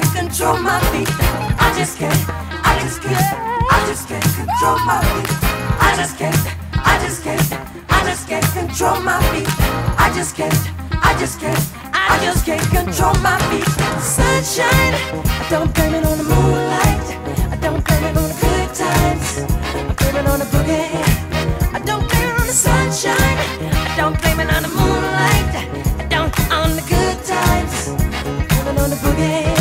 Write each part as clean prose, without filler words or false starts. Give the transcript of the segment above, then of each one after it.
control my feet. I just can't control my feet. I just can't control my feet. I just can't control my feet. Sunshine, I don't blame it on the moonlight. I don't blame it on the good times. I blame it on the boogie. I don't blame it on the sunshine. I don't blame it on the moonlight. I don't on the good times. I blame it on the boogie.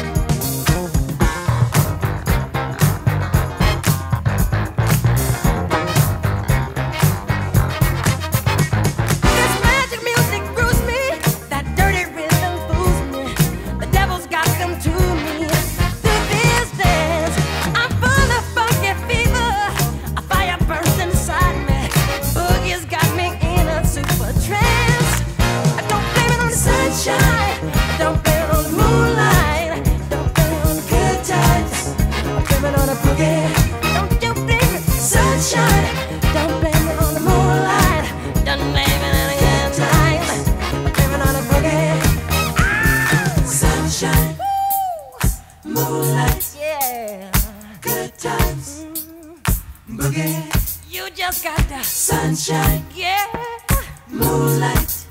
Don't you blame it, sunshine. Don't blame it on the moonlight. Don't blame it on the good times. Blame it on the boogie. Sunshine, moonlight, yeah, good times, boogie. You just got the sunshine, yeah, moonlight.